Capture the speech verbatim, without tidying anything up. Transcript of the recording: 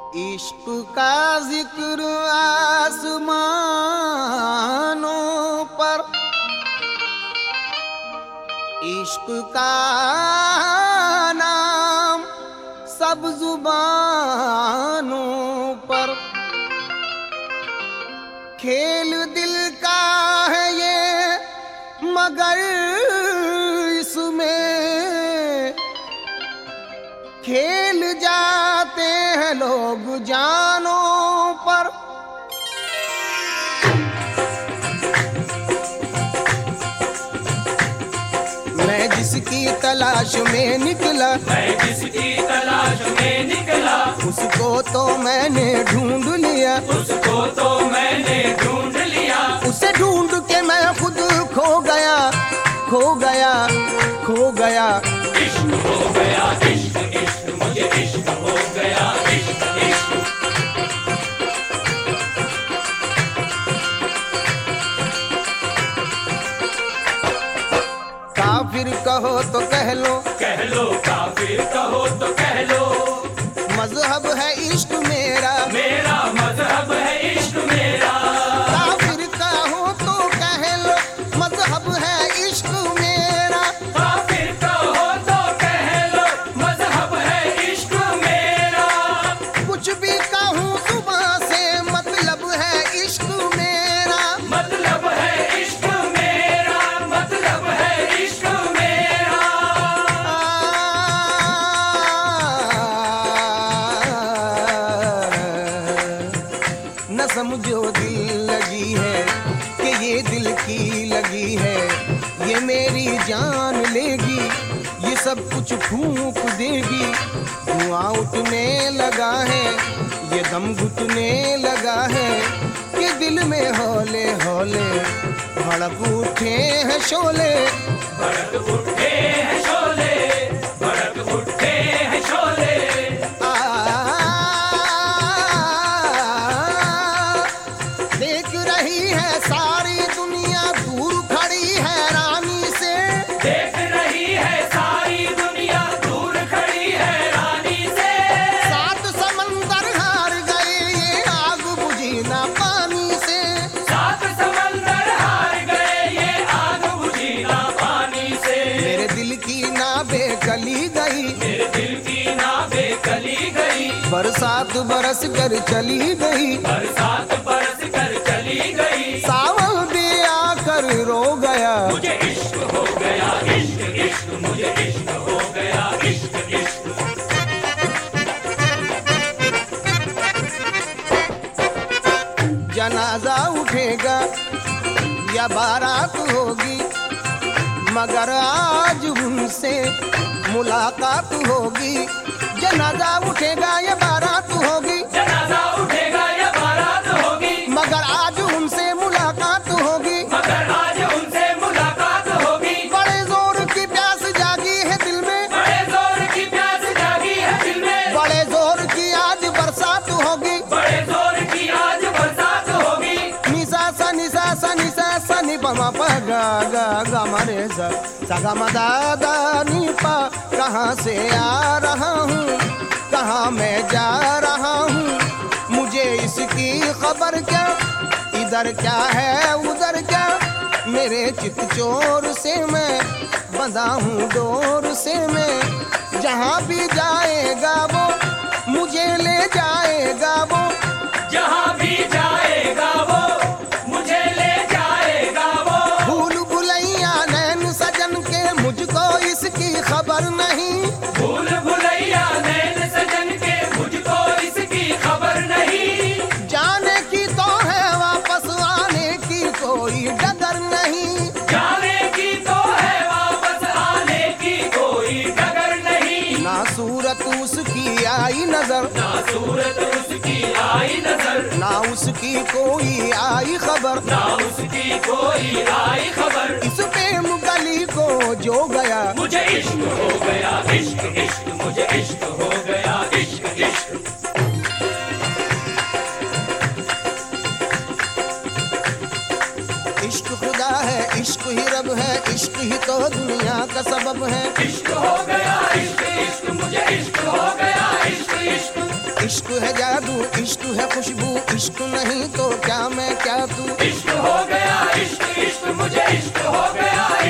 इश्क का जिक्र आसमानों पर, इश्क का नाम सब जुबानों पर। खेल दिल का है ये मगर इसमें खेल जाते हैं लोग जानों पर। मैं जिसकी तलाश में निकला, मैं जिसकी तलाश में निकला, उसको तो मैंने ढूंढ लिया, उसको तो मैंने ढूंढ लिया। उसे ढूंढ के मैं खुद खो गया, खो गया, खो गया। इश्क हो गया, इश्क इश्क मुझे इश्क हो गया, इश्क इश्क। काफिर कहो तो कह लो, कह लो काफिर कहो तो कह लो, मजहब है इश्क मेरा, मेरा मजहब है इश्क मेरा। काफिर कहो तो कह लो, मजहब है इश्क मेरा। काफिर कहो तो कह लो, मजहब है इश्क मेरा। कुछ भी कहूँ सुबह से मतलब है इश्क मेरा, मतलब है इश्क मेरा, मतलब है इश्क मेरा। न समझो दिल लगी है कि ये दिल की लगी है, ये मेरी जान लेगी, ये सब कुछ फूंक देगी। धुआं उठने लगा है, ये दम घुटने लगा है, कि दिल में हौले हौले भड़क उठे हैं शोले। भड़क उठे हैं शोले, भड़क उठे हैं शोले। आ, देख रही है सारी दुनिया दूर खड़ी है रानी से, देख रही है सारी दुनिया दूर खड़ी है रानी से। सात समंदर हार गए ये आग बुझी ना पानी से। सात समंदर हार गए ये आग बुझी ना पानी से। मेरे दिल की नाबे कली गई, मेरे दिल की नावें कली गई, बरसात बरस कर चली गई, बरसात बरस कर चली गई। सावन भी आकर रो गया। मुझे इश्क हो गया, इश्क इश्क मुझे इश्क हो गया, इश्क इश्क। जनाजा उठेगा या बारात होगी, मगर आज उनसे मुलाकात होगी। जनाजा उठेगा या बारात होगी, जनाजा उठेगा या बारात होगी, मगर आज उनसे मुलाकात होगी। मगर आज उनसे मुलाकात होगी। बड़े जोर की प्यास जागी है दिल में, बड़े जोर की प्यास जागी है दिल में, बड़े जोर की आज बरसात होगी। बड़े जोर की आज बरसात होगी। निसा सा निसा सा निसा सा नि प म प गा गा गा म रे सा सा गा म दा दा नि पा। कहाँ से आ रहा हूँ, कहाँ मैं जा रहा हूँ, मुझे इसकी खबर क्या, इधर क्या है उधर क्या। मेरे चित चोर से मैं बंधा हूँ डोर से मैं, जहाँ भी जाएगा वो मुझे ले जाएगा वो। जहाँ भी जाएगा वो मुझे ले जाएगा वो। भूल भुलैया नैन सजन के मुझको इसकी खबर नहीं, भूल भुलैया नैन सजन के मुझको इसकी खबर नहीं। जाने की तो है वापस आने की कोई डगर नहीं। जाने की तो है वापस आने की कोई डगर नहीं। ना सूरत उसकी आई नजर, ना सूरत उसकी आई नजर, ना उसकी कोई आई खबर। ना उसकी कोई आई खबर। इस प्रेम गली को जो गया, मुझे इश्क हो गया, इश्क इश्क मुझे इश्क हो गया, इश्क इश्क। इश्क खुदा है, इश्क ही रब है, इश्क ही तो दुनिया का सबब है। इश्क हो गया इश्क इश्क मुझे इश्क हो गया इश्क इश्क इश्क है जादू, इश्क है खुशबू, इश्क नहीं तो क्या मैं क्या तू। इश्क हो गया इश्क इश्क मुझे इश्क हो गया